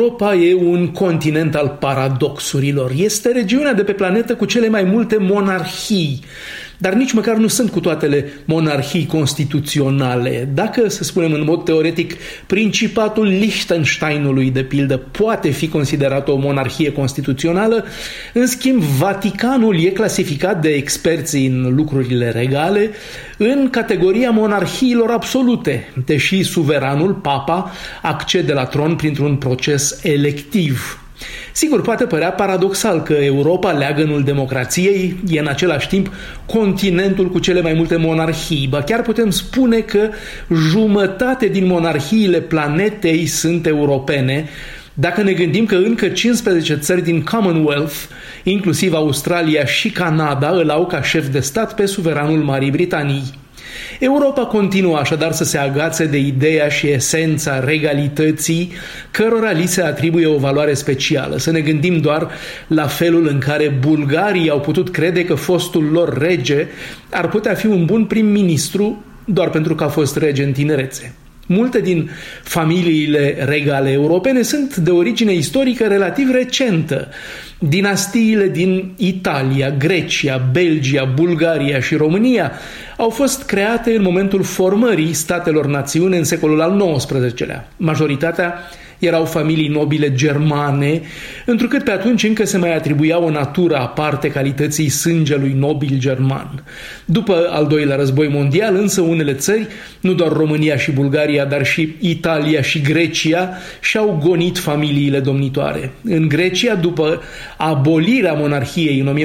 Europa e un continent al paradoxurilor. Este regiunea de pe planetă cu cele mai multe monarhii, dar nici măcar nu sunt cu toatele monarhii constituționale. Dacă, să spunem în mod teoretic, Principatul Liechtensteinului, de pildă, poate fi considerat o monarhie constituțională, în schimb, Vaticanul e clasificat de experții în lucrurile regale în categoria monarhiilor absolute, deși suveranul, papa, accede la tron printr-un proces electiv. Sigur, poate părea paradoxal că Europa, leagănul democrației, e în același timp continentul cu cele mai multe monarhii. Ba chiar putem spune că jumătate din monarhiile planetei sunt europene, dacă ne gândim că încă 15 țări din Commonwealth, inclusiv Australia și Canada, îl au ca șef de stat pe suveranul Marii Britanii. Europa continuă așadar să se agațe de ideea și esența regalității, cărora li se atribuie o valoare specială. Să ne gândim doar la felul în care bulgarii au putut crede că fostul lor rege ar putea fi un bun prim-ministru doar pentru că a fost rege în tinerețe. Multe din familiile regale europene sunt de origine istorică relativ recentă. Dinastiile din Italia, Grecia, Belgia, Bulgaria și România au fost create în momentul formării statelor-națiune în secolul al XIX-lea. Majoritatea erau familii nobile germane, întrucât pe atunci încă se mai atribuia o natură aparte calității sângelui nobil german. După al doilea război mondial, însă, unele țări, nu doar România și Bulgaria, dar și Italia și Grecia, și-au gonit familiile domnitoare. În Grecia, după abolirea monarhiei în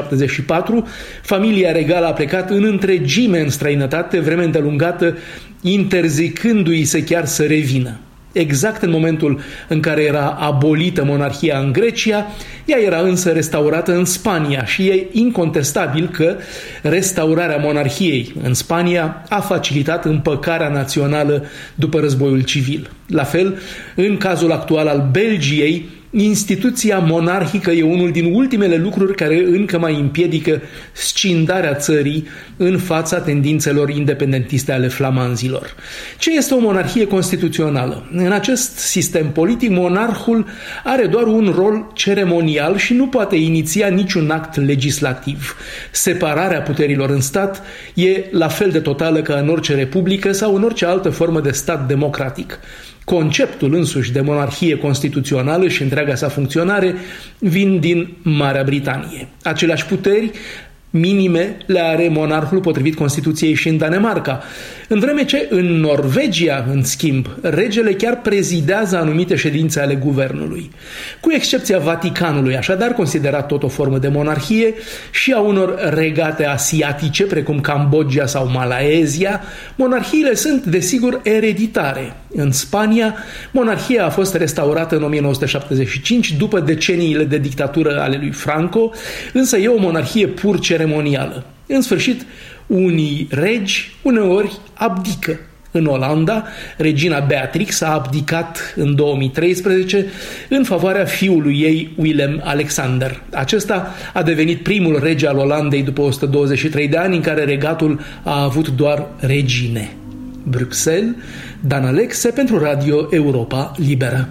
1974, familia regală a plecat în întregime în străinătate, vreme îndelungată, interzicându-i se chiar să revină. Exact în momentul în care era abolită monarhia în Grecia, ea era însă restaurată în Spania și e incontestabil că restaurarea monarhiei în Spania a facilitat împăcarea națională după războiul civil. La fel, în cazul actual al Belgiei, instituția monarhică e unul din ultimele lucruri care încă mai împiedică scindarea țării în fața tendințelor independentiste ale flamanzilor. Ce este o monarhie constituțională? În acest sistem politic, monarhul are doar un rol ceremonial și nu poate iniția niciun act legislativ. Separarea puterilor în stat e la fel de totală ca în orice republică sau în orice altă formă de stat democratic. Conceptul însuși de monarhie constituțională și întreaga sa funcționare vin din Marea Britanie. Aceleași puteri minime le are monarhul potrivit Constituției și în Danemarca, în vreme ce în Norvegia, în schimb, regele chiar prezidează anumite ședințe ale guvernului. Cu excepția Vaticanului, așadar considerat tot o formă de monarhie, și a unor regate asiatice, precum Cambodgia sau Malaezia, monarhiile sunt, desigur, ereditare. În Spania, monarhia a fost restaurată în 1975, după deceniile de dictatură ale lui Franco, însă e o monarhie pur ceremonială. În sfârșit, unii regi uneori abdică. În Olanda, regina Beatrix a abdicat în 2013 în favoarea fiului ei, Willem Alexander. Acesta a devenit primul rege al Olandei după 123 de ani în care regatul a avut doar regine. Bruxelles, Dan Alexe pentru Radio Europa Liberă.